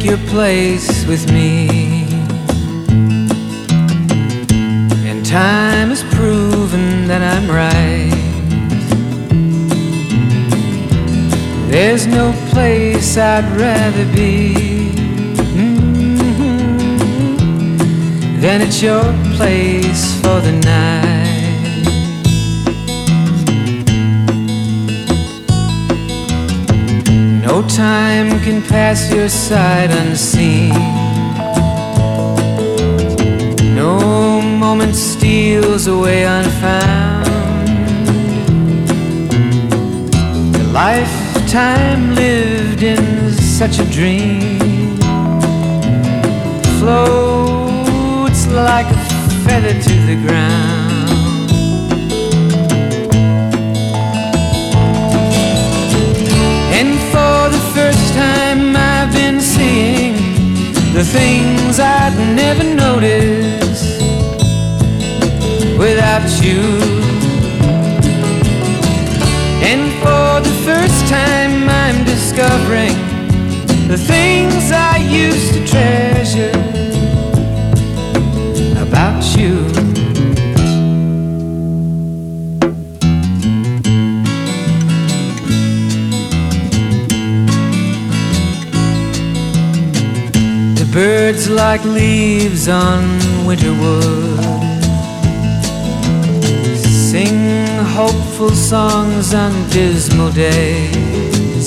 take your place with me. And time has proven that I'm right. There's no place I'd rather be than at your place for the night. No time can pass your side unseen. No moment steals away unfound. The lifetime lived in such a dream floats like a feather to the ground. And for the first time I've been seeing the things I'd never notice without you. And for the first time I'm discovering the things I used to treasure about you. The birds like leaves on winter wood sing hopeful songs on dismal days.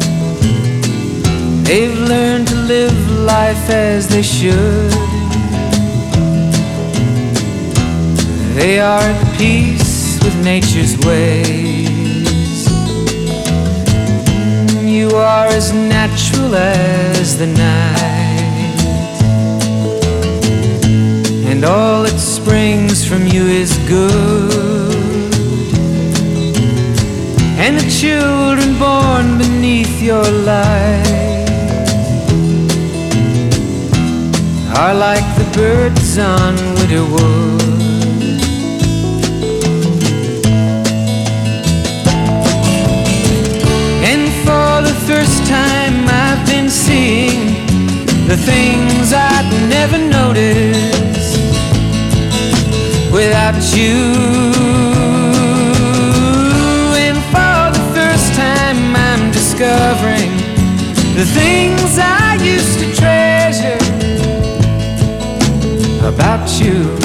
They've learned to live life as they should. They are at peace with nature's ways. You are as natural as the night, and all that springs from you is good. And the children born beneath your light are like the birds on winter wood. First time I've been seeing the things I'd never noticed without you. And for the first time I'm discovering the things I used to treasure about you.